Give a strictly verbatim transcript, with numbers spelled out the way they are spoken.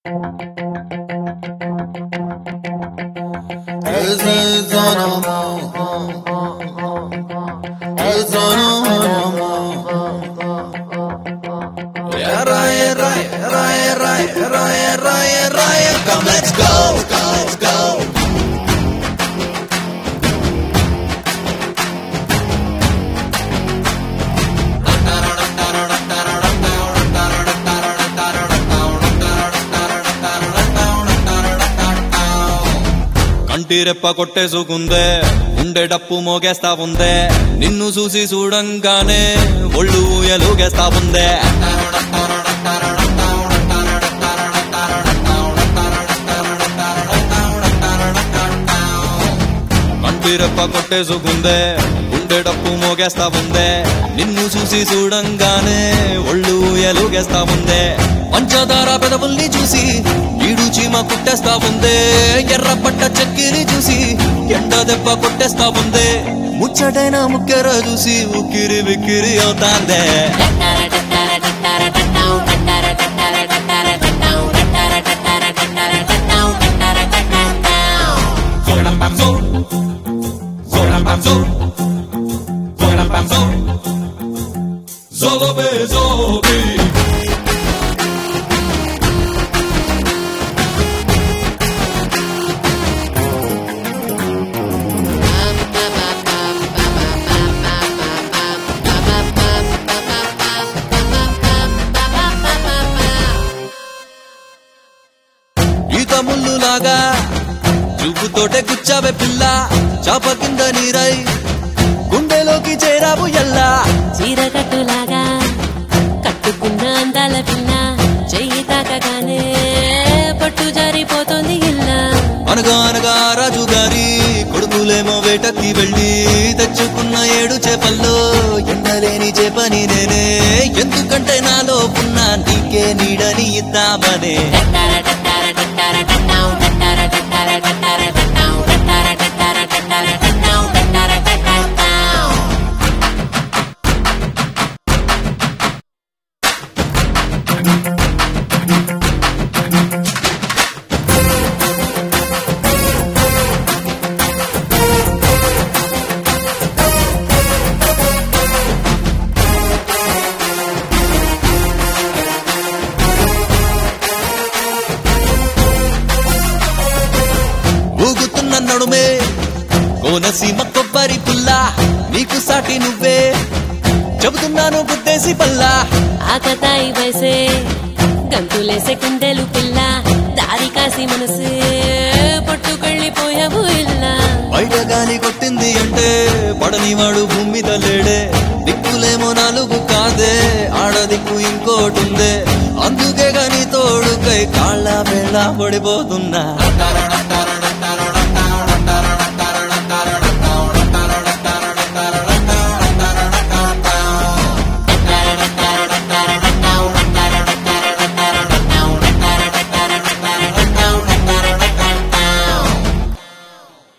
Come, let's go, go, let's go. కంటి రెప్ప కొట్టేసుకుందే ఉండే డప్పు మోగేస్తా ఉందే నిన్ను చూసి చూడంగానే ఒళ్ళు ఎలుగేస్తా ఉందే కంటి రెప్ప కొట్టేసుకుందే ఉండే డప్పు మోగేస్తా ఉందే నిన్ను చూసి చూడంగానే ఒళ్ళు ఎలుగేస్తా ఉందే పంచదార పెదవుల్ని చూసి ఈడు చీమ కుట్టేస్తా ఉందే ఎర్ర పట్ట చక్కిరి చూసి ఎండ దెబ్బ కొట్టేస్తా ఉందే ముచ్చటైన ముక్కెర చూసి ఉక్కిరి విక్కిరి అవుతాందే Zolobe, zolobe. ఈత ముల్లులాగా చూపుతోటే గుచ్చావే పిల్ల చాప కింద నీరై గుండెలోకి చేరావు ఎల్లా చీరకట్టులాగా కట్టుకున్న అందాల పిల్ల చెయ్యి తాకగానే పట్టు జారిపోతుంది ఇల్లా అనగా అనగా రాజు గారి కొడుకులేమో వేటకి వెళ్ళి తెచ్చుకున్న ఏడు చేపల్లో ఎండలేని చేపని నేనే ఎందుకంటే నాలో ఉన్న నీకే నీడని ఇద్దామనే ఊగుతున్న నడుమే కోనసీమ కొబ్బరి పుల్ల నీకు సాటి నువ్వే చెబుతున్నాను గుద్దేసి పల్లా ఆకతాయి వయసే గంతులేసే కుండెలు పిల్ల దారి కాసి మనసే పట్టుకెళ్ళిపోయావు ఇల్లా బయట గాలి కొట్టింది అంటే పడనివాడు భూమి మీద లేడే దిక్కులేమో నాలుగు కాదే ఆడదిక్కు ఇంకోటుందే అందుకే గాని తోడుకై కాళ్ళ వేళ పడిపోతున్నా